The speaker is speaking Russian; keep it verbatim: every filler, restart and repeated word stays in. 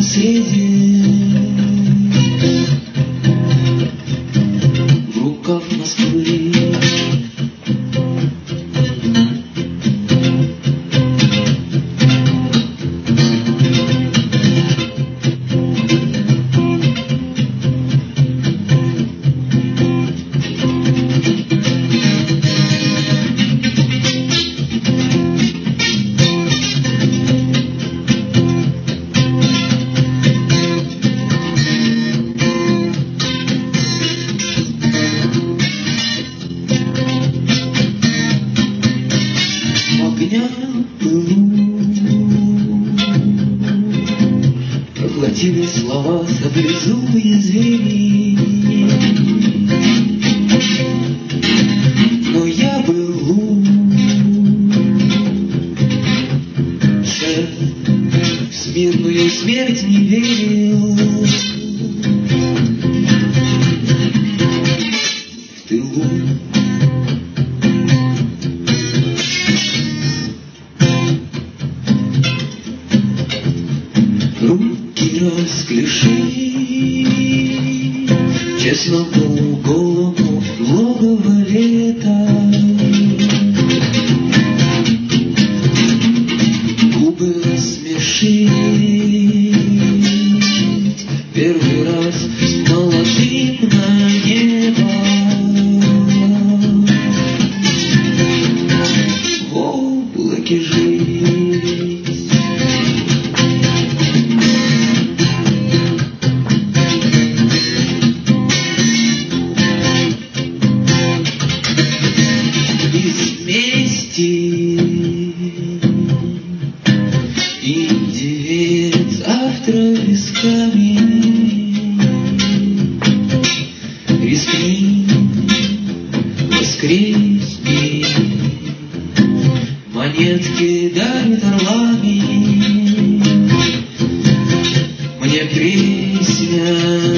среде, в руках Москвы. Проглотили слова саблезубые звери, но я был лучше, в смирную смерть не верил. В тылу руки расклеши, честному голому логово лета. Губы рассмешить первый раз с молодым на небо. В облаке жизнь. И девять завтра висками рискни, воскресни, монетки дарит орлами мне песня.